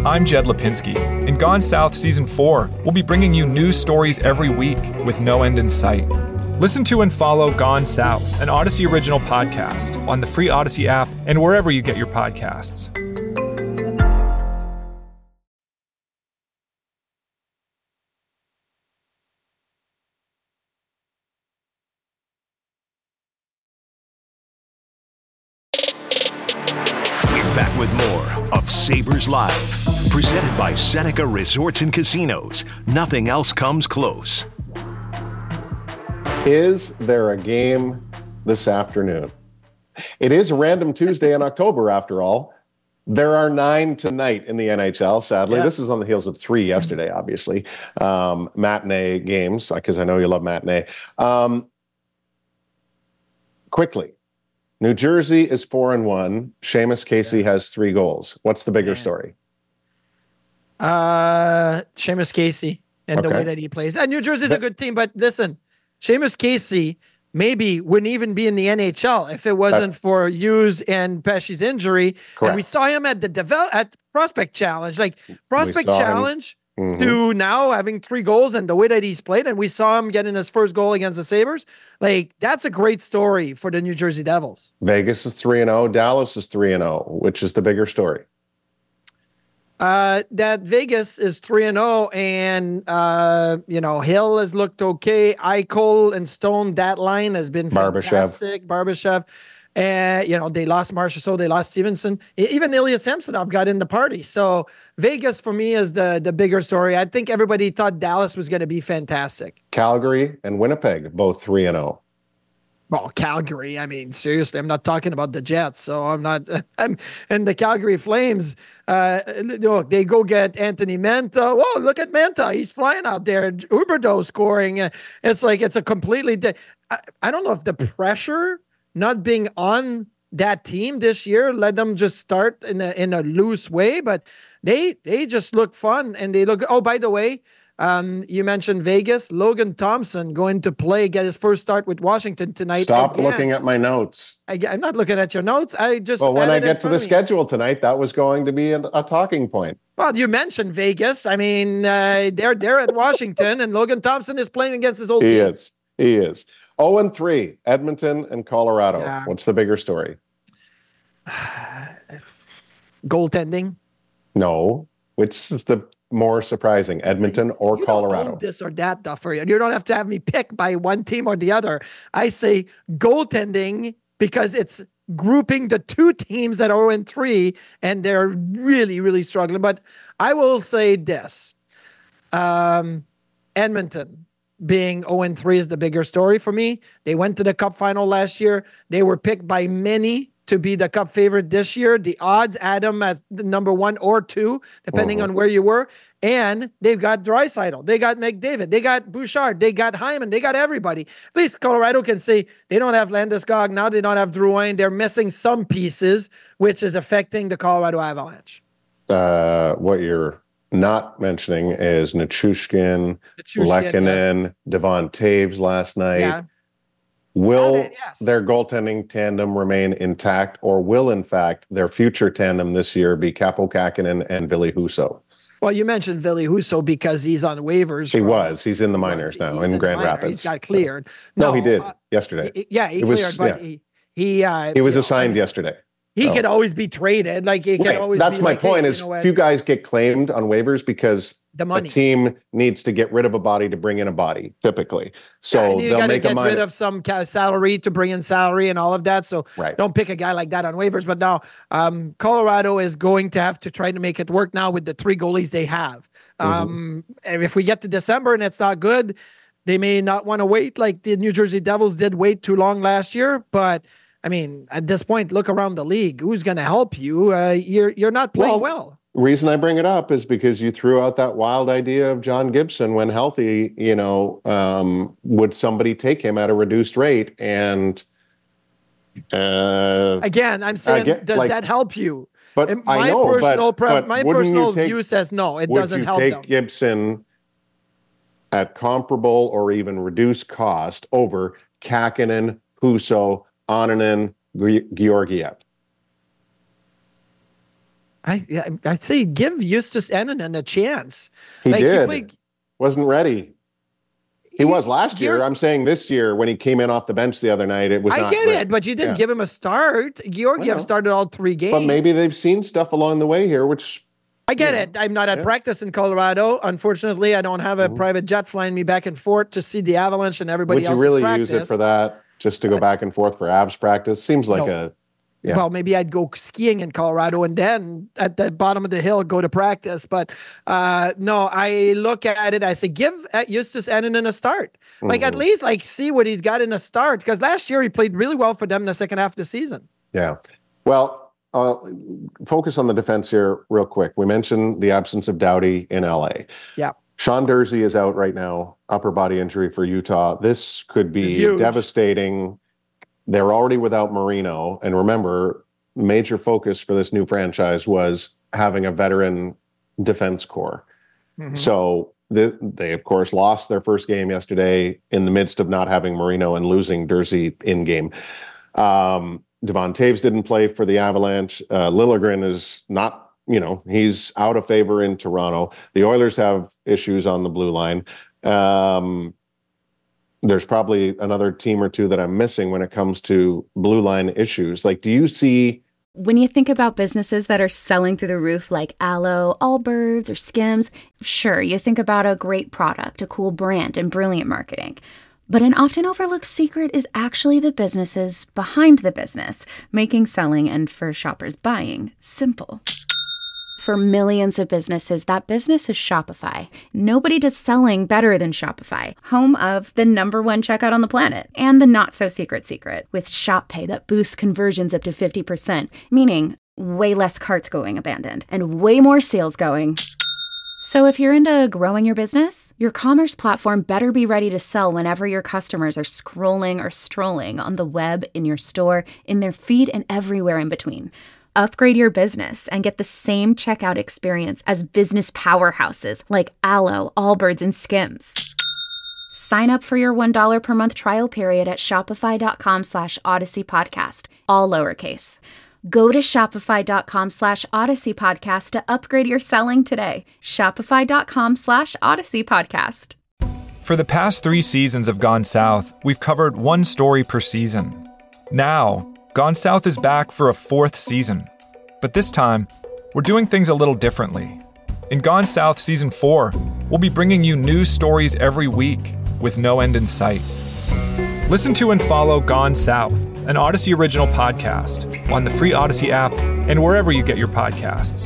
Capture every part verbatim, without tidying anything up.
I'm Jed Lipinski. In Gone South Season four, we'll be bringing you news stories every week with no end in sight. Listen to and follow Gone South, an Odyssey original podcast, on the free Odyssey app and wherever you get your podcasts. Back with more of Sabres Live, presented by Seneca Resorts and Casinos. Nothing else comes close. Is there a game this afternoon? It is a random Tuesday in October, after all. There are nine tonight in the N H L, sadly. Yeah. This is on the heels of three yesterday, obviously. Um, matinee games, because I know you love matinee. Um, quickly. New Jersey is four and one. Seamus Casey yeah. has three goals. What's the bigger Man. story? Uh, Seamus Casey and okay. the way that he plays. And New Jersey's a good team, but listen, Seamus Casey maybe wouldn't even be in the N H L if it wasn't uh, for Hughes and Pesci's injury. Correct. And we saw him at the develop at Prospect Challenge, like Prospect Challenge. Him. Mm-hmm. To now having three goals and the way that he's played, and we saw him getting his first goal against the Sabres. Like, that's a great story for the New Jersey Devils. Vegas is three and oh. Dallas is three and oh. Which is the bigger story? Uh, that Vegas is three and oh, and, uh, you know, Hill has looked okay. Eichel and Stone, that line has been fantastic. Barbashev. And, uh, you know, they lost Marchessault, they lost Stevenson. Even Ilya Samsonov got in the party. So Vegas, for me, is the, the bigger story. I think everybody thought Dallas was going to be fantastic. Calgary and Winnipeg, both three and oh. Well, Calgary, I mean, seriously, I'm not talking about the Jets. So I'm not, I'm, and the Calgary Flames, uh, look, they go get Anthony Manta. Whoa, look at Manta. He's flying out there. Huberdeau scoring. It's like, it's a completely, di- I, I don't know if the pressure not being on that team this year, let them just start in a in a loose way, but they they just look fun and they look. Oh, by the way, um, you mentioned Vegas. Logan Thompson going to play, get his first start with Washington tonight. Stop against, looking at my notes. I, I'm not looking at your notes. I just. Well, when I get to the schedule tonight, that was going to be a, a talking point. Well, you mentioned Vegas. I mean, uh, they're they're at Washington, and Logan Thompson is playing against his old he team. He is. He is. oh and three, Edmonton and Colorado. Yeah. What's the bigger story? Goaltending? No. Which is the more surprising, Edmonton or you Colorado? Don't own this or that, Duffer. You don't have to have me pick by one team or the other. I say goaltending because it's grouping the two teams that are oh and three, and they're really, really struggling. But I will say this. Um, Edmonton being oh and three is the bigger story for me. They went to the Cup final last year. They were picked by many to be the Cup favorite this year. The odds had them at the number one or two, depending uh-huh. on where you were. And they've got Draisaitl. They got McDavid. They got Bouchard. They got Hyman. They got everybody. At least Colorado can say they don't have Landeskog. Now they don't have Drouin. They're missing some pieces, which is affecting the Colorado Avalanche. Uh, what you're not mentioning is Nichushkin, Lehkonen, yes. Devon Taves last night. Yeah. Will it, yes. their goaltending tandem remain intact, or will, in fact, their future tandem this year be Kaapo Kähkönen and Ville Husso? Well, you mentioned Ville Husso because he's on waivers. He from, was. He's in the minors he now in, in Grand Rapids. He's got cleared. No, no he did uh, yesterday. He, yeah, he it cleared, was, but yeah. he he, uh, he was know, assigned I mean, yesterday. He so. could always be traded. Like he right. can always. That's be my like, point. hey, is you know few guys get claimed on waivers because the money. A team needs to get rid of a body to bring in a body, typically. So yeah, they'll make get a minor- rid of some salary to bring in salary and all of that. So right. don't pick a guy like that on waivers. But now um, Colorado is going to have to try to make it work now with the three goalies they have. Mm-hmm. Um, and if we get to December and it's not good, they may not want to wait like the New Jersey Devils did wait too long last year. But I mean, at this point, look around the league. Who's going to help you? Uh, you're you're not playing well. well. Reason I bring it up is because you threw out that wild idea of John Gibson when healthy. You know, um, would somebody take him at a reduced rate? And uh, again, I'm saying, get, does like, that help you? But and my I know, personal but, pre- but my personal take, view says no. It would doesn't you help take them. Gibson at comparable or even reduced cost over Kähkönen, Husso, Ananen, Georgiev? I I'd say give Justus Ennanen a chance. He like, did. He played, Wasn't ready. He, he was last year. I'm saying this year when he came in off the bench the other night, it was. I not get ready. it, but you didn't yeah. give him a start. Georgiev well, started all three games. But maybe they've seen stuff along the way here, which. I get it. Know. I'm not at yeah. practice in Colorado. Unfortunately, I don't have a mm-hmm. private jet flying me back and forth to see the Avalanche and everybody Would else's you really practice. use it for that? Just to go back and forth for abs practice? Seems like no. a... Yeah. Well, maybe I'd go skiing in Colorado and then at the bottom of the hill go to practice. But uh, no, I look at it. I say, give Justus Ennanen a start. Mm-hmm. Like at least like see what he's got in a start. Because last year he played really well for them in the second half of the season. Yeah. Well, uh, focus on the defense here real quick. We mentioned the absence of Doughty in L A. Yeah. Sean Durzi is out right now, upper body injury for Utah. This could be devastating. They're already without Marino. And remember, major focus for this new franchise was having a veteran defense core. Mm-hmm. So the, they, of course, lost their first game yesterday in the midst of not having Marino and losing Durzi in game. Um, Devon Toews didn't play for the Avalanche. Uh, Liljegren is not, you know, he's out of favor in Toronto. The Oilers have issues on the blue line. Um, There's probably another team or two that I'm missing when it comes to blue line issues. Like, do you see... When you think about businesses that are selling through the roof like Aloe, Allbirds, or Skims, sure, you think about a great product, a cool brand, and brilliant marketing. But an often overlooked secret is actually the businesses behind the business, making selling and for shoppers buying simple. For millions of businesses, that business is Shopify. Nobody does selling better than Shopify, home of the number one checkout on the planet and the not-so-secret secret with Shop Pay that boosts conversions up to fifty percent, meaning way less carts going abandoned and way more sales going. So if you're into growing your business, your commerce platform better be ready to sell whenever your customers are scrolling or strolling on the web, in your store, in their feed, and everywhere in between. Upgrade your business and get the same checkout experience as business powerhouses like Aloe, Allbirds, and Skims. Sign up for your one dollar per month trial period at shopify.com slash Odyssey Podcast, all lowercase. Go to shopify.com slash Odyssey Podcast to upgrade your selling today. Shopify.com slash Odyssey Podcast. For the past three seasons of Gone South, we've covered one story per season. Now, Gone South is back for a fourth season. But this time, we're doing things a little differently. In Gone South Season four, we'll be bringing you news stories every week with no end in sight. Listen to and follow Gone South, an Odyssey original podcast, on the free Odyssey app and wherever you get your podcasts.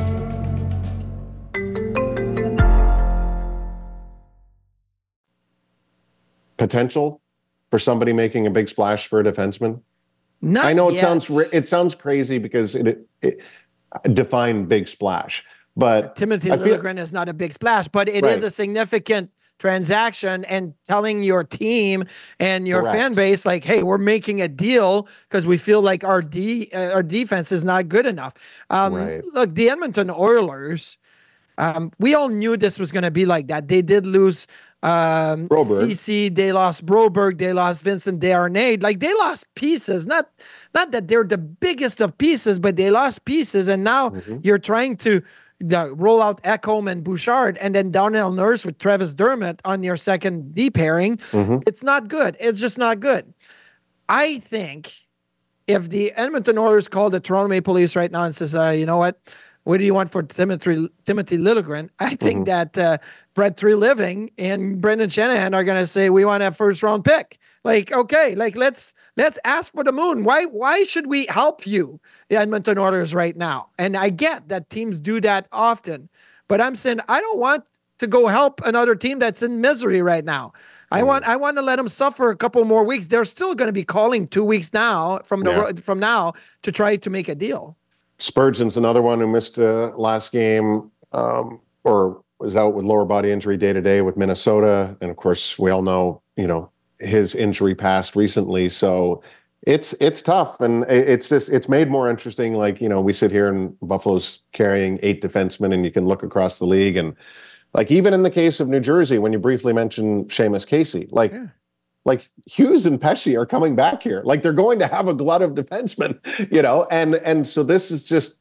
Potential for somebody making a big splash for a defenseman? Not I know it yet. sounds it sounds crazy because it, it, it define big splash, but Timothy Liljegren is not a big splash, but it right. is a significant transaction, and telling your team and your Correct. fan base like, hey, we're making a deal because we feel like our D uh, our defense is not good enough. Um, right. Look, the Edmonton Oilers, um, we all knew this was going to be like that. They did lose um, C C, they lost Broberg, they lost Vincent Desharnais. Like, they lost pieces. Not not that they're the biggest of pieces, but they lost pieces, and now mm-hmm. you're trying to Uh, roll out Ekholm and Bouchard, and then Darnell Nurse with Travis Dermott on your second D pairing. Mm-hmm. It's not good. It's just not good. I think if the Edmonton Oilers called the Toronto Maple Leafs right now and says, uh, you know what, what do you want for Timothy Timothy Liljegren? I think mm-hmm. that uh, Brett Treliving and Brendan Shanahan are going to say, we want a first round pick. Like, okay, like let's let's ask for the moon. Why why should we help you, the Edmonton Oilers, right now? And I get that teams do that often, but I'm saying I don't want to go help another team that's in misery right now. I mm. want I want to let them suffer a couple more weeks. They're still going to be calling two weeks now from the yeah. from now to try to make a deal. Spurgeon's another one who missed uh, last game, um, or was out with lower body injury day to day with Minnesota, and of course we all know, you know, his injury passed recently. So it's it's tough, and it's just it's made more interesting. Like, you know, we sit here and Buffalo's carrying eight defensemen, and you can look across the league, and like even in the case of New Jersey, when you briefly mentioned Seamus Casey, like yeah. like Hughes and Pesce are coming back here. Like, they're going to have a glut of defensemen, you know, and and so this is just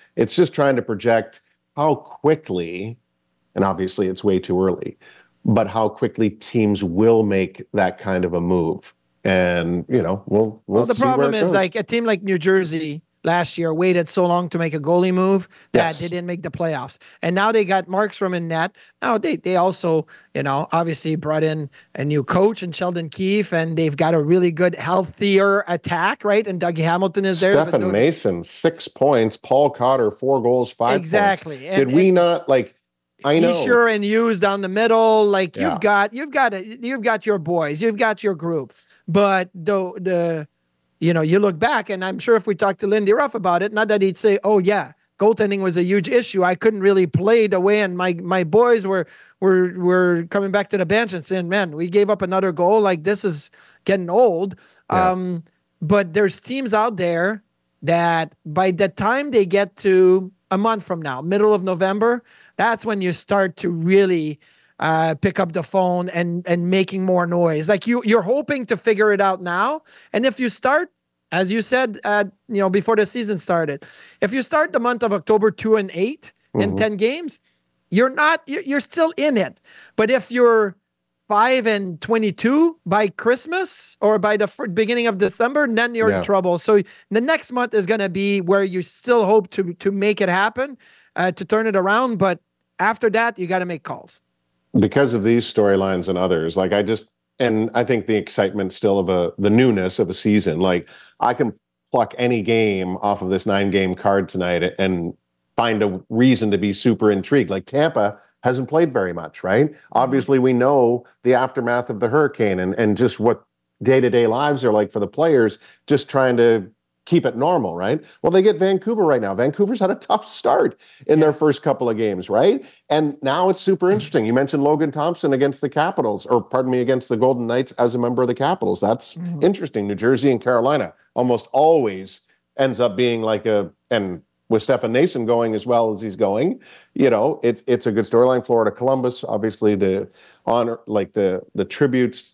It's just trying to project how quickly, and obviously it's way too early, but how quickly teams will make that kind of a move. And, you know, we'll, we'll, well the see problem where it is goes. like a team like New Jersey last year waited so long to make a goalie move that Yes. they didn't make the playoffs. And now they got Markstrom in net. Now they, they also, you know, obviously brought in a new coach in Sheldon Keefe, and they've got a really good, healthier attack, right? And Dougie Hamilton is there. Stephen but, Mason, six points. Paul Cotter, four goals, five exactly. points. And, Did we and, not like? I know. Sure and Hughes down the middle. Like Yeah. you've got, you've got, a, you've got your boys, you've got your group. But the the, you know, you look back, and I'm sure if we talked to Lindy Ruff about it, not that he'd say, "Oh yeah, goaltending was a huge issue. I couldn't really play the way, and my my boys were were were coming back to the bench and saying, "Man, we gave up another goal. Like this is getting old." Yeah. Um, but there's teams out there that by the time they get to a month from now, middle of November, that's when you start to really uh, pick up the phone and and making more noise. Like you, you're hoping to figure it out now. And if you start, as you said, uh, you know, before the season started, if you start the month of October two and eight mm-hmm. in ten games, you're not, you're still in it. But if you're five and twenty-two by Christmas or by the f- beginning of December, then you're Yeah. in trouble. So the next month is going to be where you still hope to to make it happen, uh, to turn it around. But after that, you got to make calls. Because of these storylines and others, like I just, and I think the excitement still of a, the newness of a season, like I can pluck any game off of this nine game card tonight and find a reason to be super intrigued. Like Tampa hasn't played very much, right? Obviously we know the aftermath of the hurricane and, and just what day-to-day lives are like for the players, just trying to keep it normal, right? Well, they get Vancouver right now. Vancouver's had a tough start in yeah. their first couple of games, right? And now it's super interesting. You mentioned Logan Thompson against the Capitals, or pardon me, against the Golden Knights as a member of the Capitals. That's mm-hmm. interesting. New Jersey and Carolina almost always ends up being like a, and with Stefan Nason going as well as he's going, you know, it's it's a good storyline. Florida, Columbus, obviously the honor, like the the tributes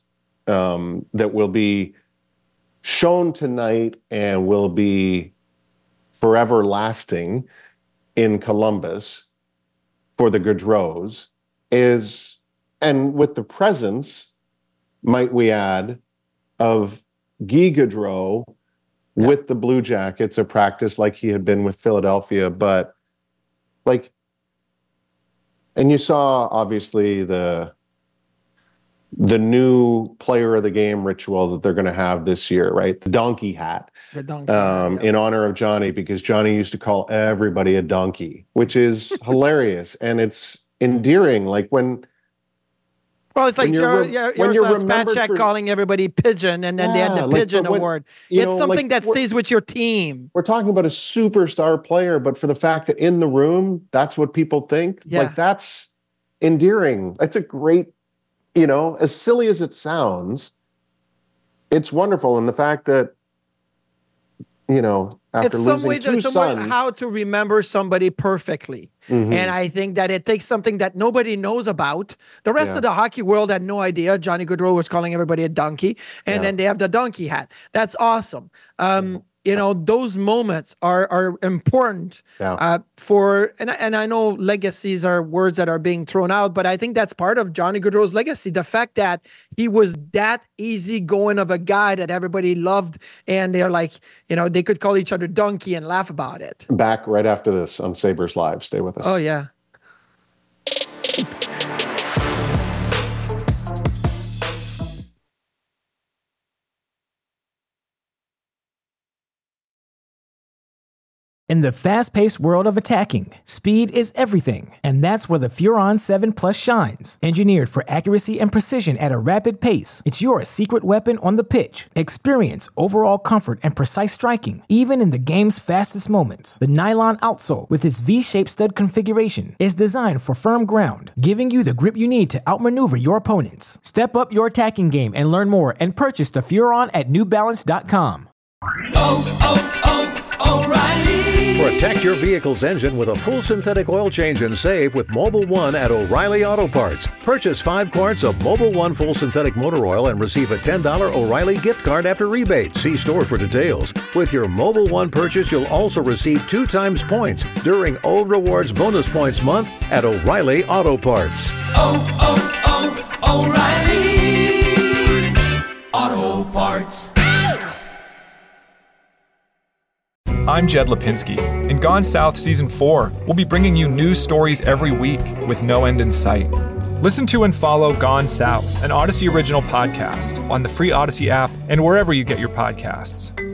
um, that will be shown tonight and will be forever lasting in Columbus for the Gaudreaus is, and with the presence, might we add, of Guy Gaudreau yeah. with the Blue Jackets, a practice like he had been with Philadelphia, but like, and you saw obviously the the new player of the game ritual that they're going to have this year, right? The donkey hat, the donkey um, hat, yeah. in honor of Johnny, because Johnny used to call everybody a donkey, which is hilarious. And it's endearing. Like when, well, it's like you're, you're, you're, when you're you're Spacek for, calling everybody pigeon, and then yeah, they had the like, pigeon when, award. It's know, something like, that stays with your team. We're talking about a superstar player, but for the fact that in the room, that's what people think, yeah. like that's endearing. That's a great, you know, as silly as it sounds, it's wonderful. And the fact that, you know, after it's some losing way two to, some sons, way how to remember somebody perfectly. Mm-hmm. And I think that it takes something that nobody knows about. The rest yeah. of the hockey world had no idea Johnny Gaudreau was calling everybody a donkey. And yeah. then they have the donkey hat. That's awesome. Um, yeah. You know, those moments are are important yeah. uh, for, and, and I know legacies are words that are being thrown out, but I think that's part of Johnny Gaudreau's legacy. The fact that he was that easygoing of a guy that everybody loved, and they're like, you know, they could call each other donkey and laugh about it. Back right after this on Sabres Live. Stay with us. Oh, yeah. In the fast-paced world of attacking, speed is everything, and that's where the Furon seven Plus shines. Engineered for accuracy and precision at a rapid pace, it's your secret weapon on the pitch. Experience overall comfort and precise striking, even in the game's fastest moments. The nylon outsole, with its V-shaped stud configuration, is designed for firm ground, giving you the grip you need to outmaneuver your opponents. Step up your attacking game and learn more, and purchase the Furon at New Balance dot com. Oh, oh, oh, O'Reilly Protect your vehicle's engine with a full synthetic oil change and save with Mobil one at O'Reilly Auto Parts. Purchase five quarts of Mobil one full synthetic motor oil and receive a ten dollars O'Reilly gift card after rebate. See store for details. With your Mobil one purchase, you'll also receive two times points during O Rewards Bonus Points Month at O'Reilly Auto Parts. Oh, oh, oh, O'Reilly Auto Parts. I'm Jed Lipinski. In Gone South Season four, we'll be bringing you news stories every week with no end in sight. Listen to and follow Gone South, an Odyssey original podcast, on the free Odyssey app and wherever you get your podcasts.